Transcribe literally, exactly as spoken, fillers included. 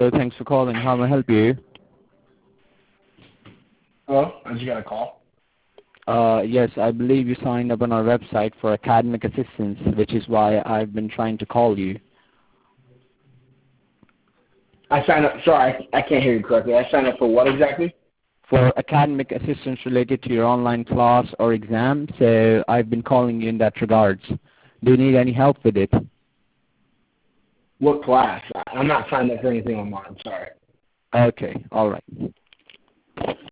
So thanks for calling. How may I help you? Hello? I just got a call. Uh, yes, I believe you signed up on our website for academic assistance, which is why I've been trying to call you. I signed up. Sorry, I, I can't hear you correctly. I signed up for what exactly? For academic assistance related to your online class or exam, so I've been calling you in that regards. Do you need any help with it? What class? I- I'm not signed up for anything online. Sorry. Okay, all right.